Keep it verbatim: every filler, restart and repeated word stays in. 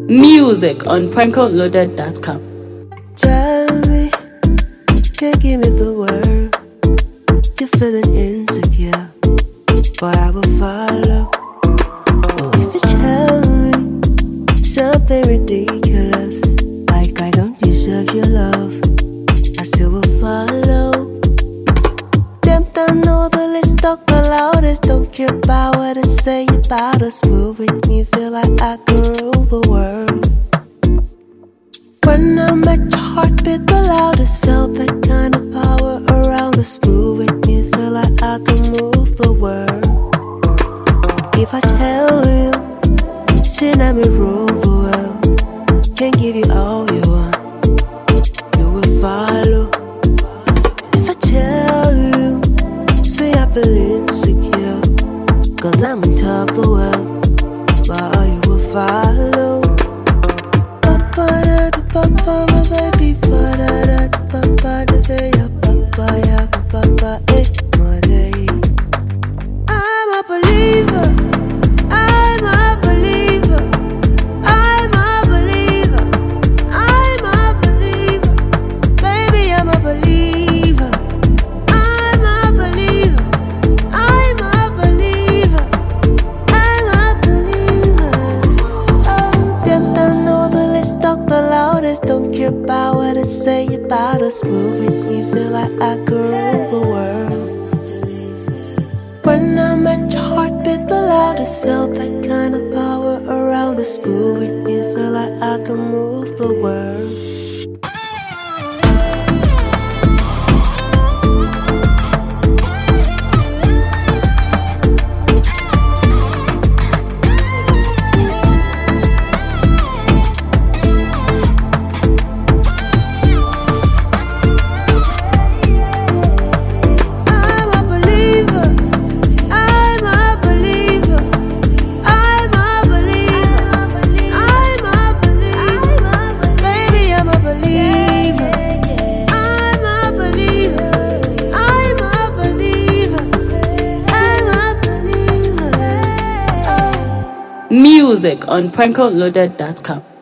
Music on prankle loaded dot com. Tell me, can't give me the word. You're feeling insecure, but I will follow. Oh, if you tell me something ridiculous, like I don't deserve your love, I still will follow. Them don't know the list, talk the loudest, don't care about what I say about us. Move with me, feel like I can rule the world. When I met your heart beat the loudest, felt that kind of power around us. Move with me, feel like I can move the world. If I tell you, say let me rule the world, can't give you all you want, you will follow. If I tell you, say I feel insecure, cause I'm on top of the world, but you will follow. Papa, my baby, pa-da-da, papa, the day, papa, ya, papa, eh, my day. I'm a believer, I'm a believer, I'm a believer, I'm a believer, baby, I'm a believer, I'm a believer, I'm a believer, I'm a believer. Oh, them don't know the list, talk the loudest, don't care about what I say about us. Move with me, feel like I could rule the world. When I met your heart beat the loudest, felt that kind of power around us. Move with me, feel like I can move the world. Music on prankle loaded dot com.